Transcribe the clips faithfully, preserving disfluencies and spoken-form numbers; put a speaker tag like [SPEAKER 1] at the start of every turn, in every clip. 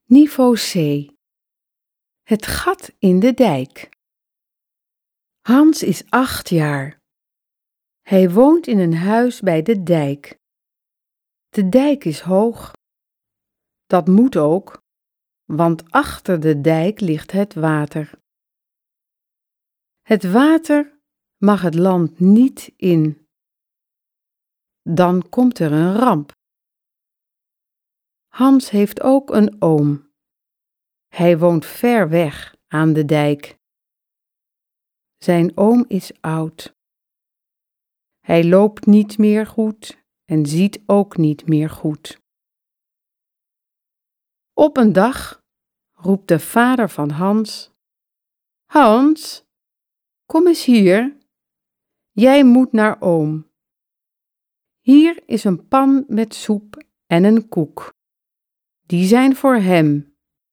[SPEAKER 1] Niveau C. Het gat in de dijk. Hans is acht jaar. Hij woont in een huis bij de dijk. De dijk is hoog. Dat moet ook, want achter de dijk ligt het water. Het water mag het land niet in. Dan komt er een ramp. Hans heeft ook een oom. Hij woont ver weg aan de dijk. Zijn oom is oud. Hij loopt niet meer goed en ziet ook niet meer goed. Op een dag roept de vader van Hans: Hans, kom eens hier. Jij moet naar oom. Hier is een pan met soep en een koek. Die zijn voor hem.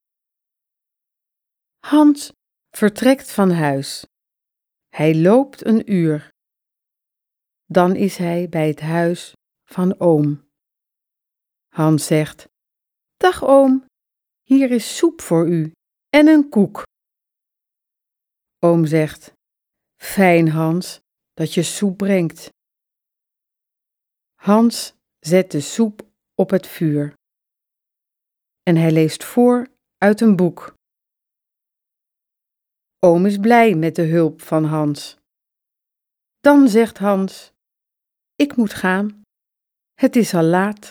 [SPEAKER 1] Hans vertrekt van huis. Hij loopt een uur. Dan is hij bij het huis van oom. Hans zegt: Dag oom, hier is soep voor u en een koek. Oom zegt: Fijn Hans, dat je soep brengt. Hans zet de soep op het vuur. En hij leest voor uit een boek. Oom is blij met de hulp van Hans. Dan zegt Hans: Ik moet gaan. Het is al laat.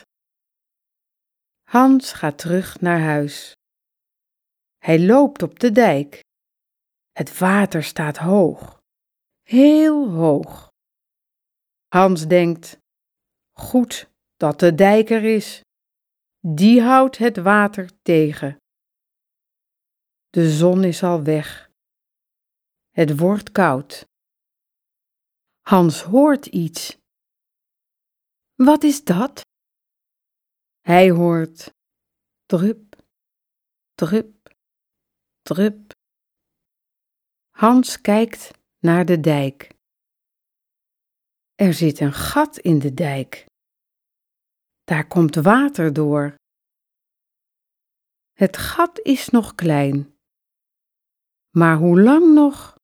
[SPEAKER 1] Hans gaat terug naar huis. Hij loopt op de dijk. Het water staat hoog, heel hoog. Hans denkt: Goed dat de dijk er is. Die houdt het water tegen. De zon is al weg. Het wordt koud. Hans hoort iets. Wat is dat? Hij hoort drup, drup, drup. Hans kijkt naar de dijk. Er zit een gat in de dijk. Daar komt water door. Het gat is nog klein. Maar hoe lang nog?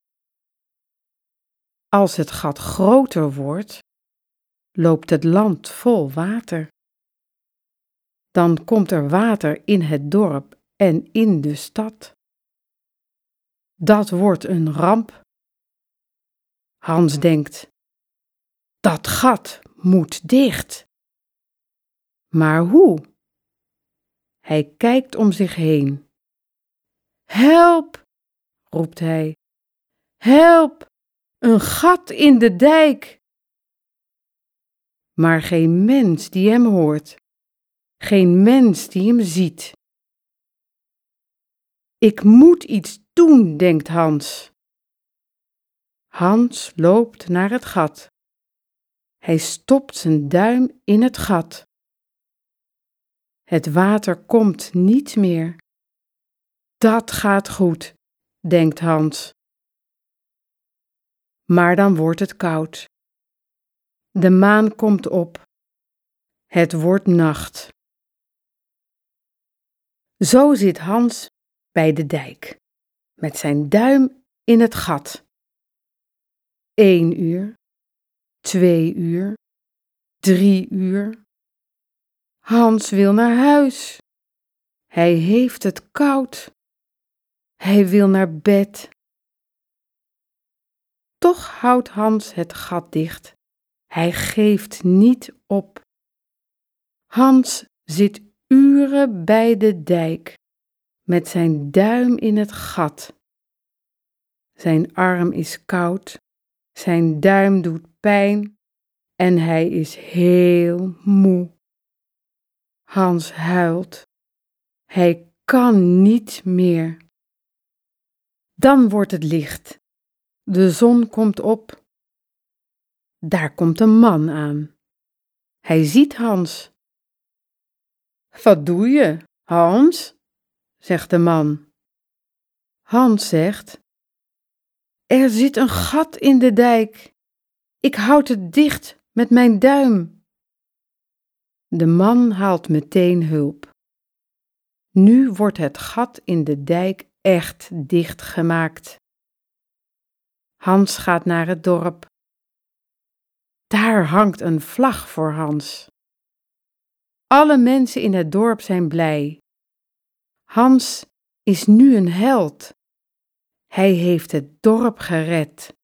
[SPEAKER 1] Als het gat groter wordt, loopt het land vol water. Dan komt er water in het dorp en in de stad. Dat wordt een ramp. Hans denkt: Dat gat moet dicht. Maar hoe? Hij kijkt om zich heen. Help, roept hij. Help, een gat in de dijk. Maar geen mens die hem hoort. Geen mens die hem ziet. Ik moet iets doen, denkt Hans. Hans loopt naar het gat. Hij stopt zijn duim in het gat. Het water komt niet meer. Dat gaat goed, denkt Hans. Maar dan wordt het koud. De maan komt op. Het wordt nacht. Zo zit Hans bij de dijk, met zijn duim in het gat. Eén uur, twee uur, drie uur. Hans wil naar huis. Hij heeft het koud. Hij wil naar bed. Toch houdt Hans het gat dicht. Hij geeft niet op. Hans zit uren bij de dijk, met zijn duim in het gat. Zijn arm is koud, zijn duim doet pijn en hij is heel moe. Hans huilt. Hij kan niet meer. Dan wordt het licht. De zon komt op. Daar komt een man aan. Hij ziet Hans. Wat doe je, Hans? Zegt de man. Hans zegt: Er zit een gat in de dijk. Ik houd het dicht met mijn duim. De man haalt meteen hulp. Nu wordt het gat in de dijk echt dichtgemaakt. Hans gaat naar het dorp. Daar hangt een vlag voor Hans. Alle mensen in het dorp zijn blij. Hans is nu een held. Hij heeft het dorp gered.